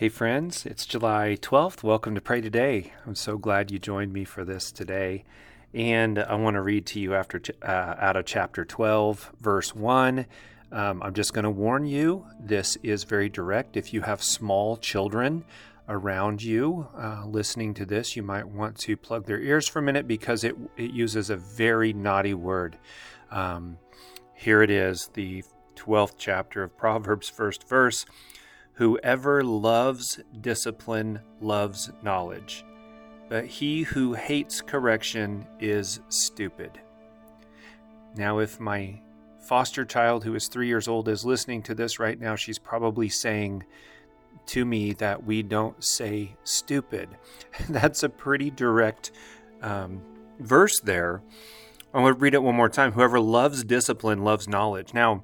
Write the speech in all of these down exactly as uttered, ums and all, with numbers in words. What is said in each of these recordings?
Hey friends, it's July twelfth. Welcome to Pray Today. I'm so glad you joined me for this today. And I want to read to you after uh, out of chapter twelve, verse one. Um, I'm just going to warn you, this is very direct. If you have small children around you uh, listening to this, you might want to plug their ears for a minute because it, it uses a very naughty word. Um, here it is, the twelfth chapter of Proverbs, first verse. Whoever loves discipline loves knowledge, but he who hates correction is stupid. Now, if my foster child who is three years old is listening to this right now, she's probably saying to me that we don't say stupid. That's a pretty direct um, verse there. I'm going to read it one more time. Whoever loves discipline loves knowledge. Now,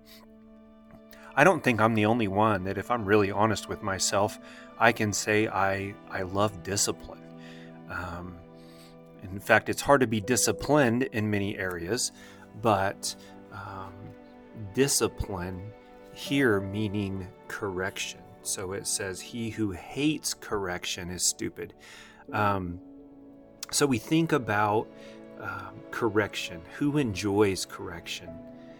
I don't think I'm the only one that, if I'm really honest with myself, I can say I I love discipline. Um, in fact, it's hard to be disciplined in many areas, but um, discipline here meaning correction. So it says, he who hates correction is stupid. Um, so we think about um, correction. Who enjoys correction?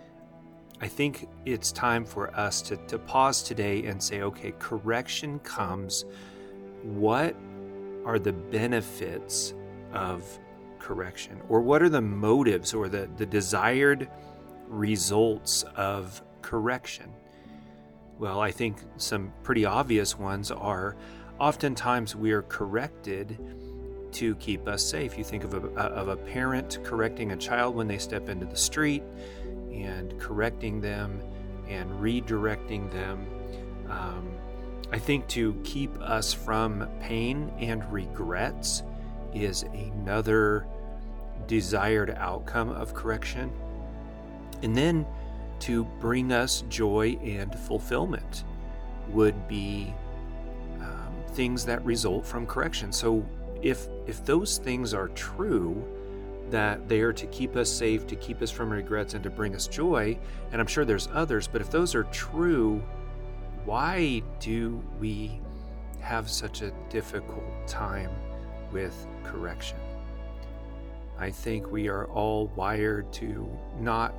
I think it's time for us to, to pause today and say, okay, correction comes. What are the benefits of correction? Or what are the motives or the, the desired results of correction? Well, I think some pretty obvious ones are oftentimes we are corrected to keep us safe. You think of a, of a parent correcting a child when they step into the street, and correcting them and redirecting them. Um, I think to keep us from pain and regrets is another desired outcome of correction. And then to bring us joy and fulfillment would be um, things that result from correction. So if if those things are true, that they are to keep us safe, to keep us from regrets, and to bring us joy, and I'm sure there's others, but if those are true, why do we have such a difficult time with correction? I think we are all wired to not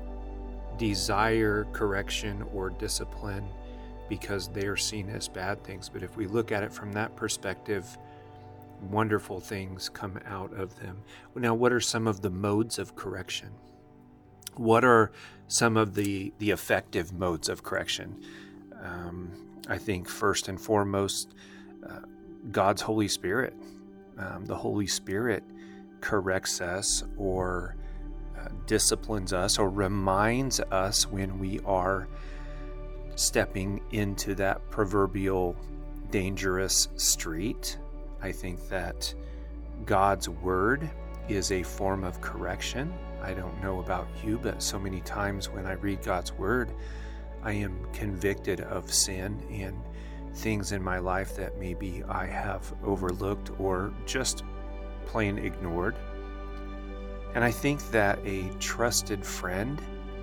desire correction or discipline because they are seen as bad things, but if we look at it from that perspective, wonderful things come out of them. Now, what are some of the modes of correction? What are some of the, the effective modes of correction? Um, I think first and foremost, uh, God's Holy Spirit. Um, the Holy Spirit corrects us or uh, disciplines us or reminds us when we are stepping into that proverbial dangerous street. I think that God's word is a form of correction. I don't know about you, but so many times when I read God's word, I am convicted of sin and things in my life that maybe I have overlooked or just plain ignored. And I think that a trusted friend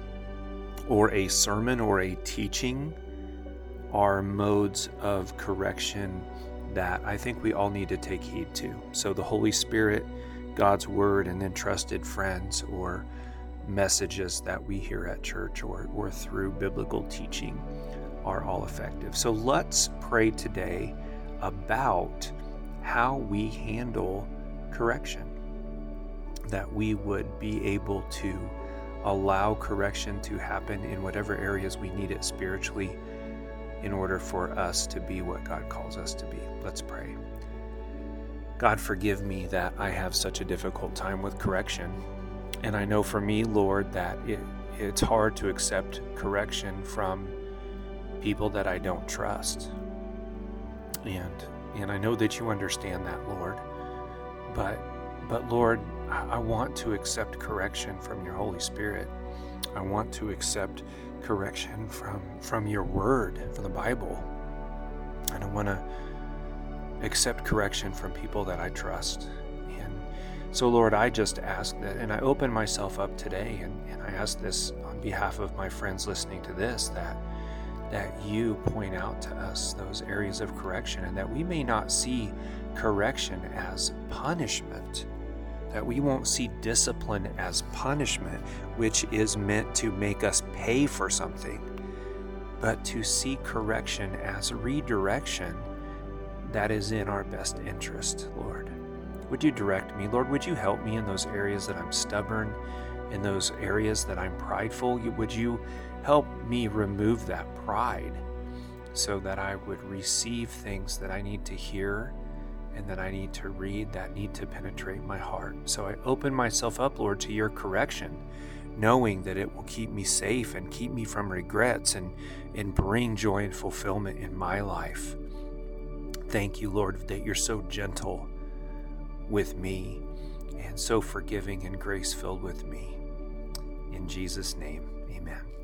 or a sermon or a teaching are modes of correction that I think we all need to take heed to. So the Holy Spirit, God's word, and then trusted friends or messages that we hear at church or, or through biblical teaching are all effective. So let's pray today about how we handle correction, that we would be able to allow correction to happen in whatever areas we need it spiritually in order for us to be what God calls us to be. Let's pray. God, forgive me that I have such a difficult time with correction. And I know for me, Lord, that it, it's hard to accept correction from people that I don't trust. And and I know that you understand that, Lord. But, but Lord, I want to accept correction from your Holy Spirit. I want to accept correction from, from your word, from the Bible. And I want to accept correction from people that I trust. And so, Lord, I just ask that, and I open myself up today, and, and I ask this on behalf of my friends listening to this, that that you point out to us those areas of correction, and that we may not see correction as punishment, that we won't see discipline as punishment, which is meant to make us pay for something, but to see correction as redirection that is in our best interest, Lord. Would you direct me? Lord, would you help me in those areas that I'm stubborn, in those areas that I'm prideful? Would you help me remove that pride so that I would receive things that I need to hear and that I need to read that need to penetrate my heart? So I open myself up, Lord, to your correction, knowing that it will keep me safe and keep me from regrets and, and bring joy and fulfillment in my life. Thank you, Lord, that you're so gentle with me and so forgiving and grace-filled with me. In Jesus' name, amen.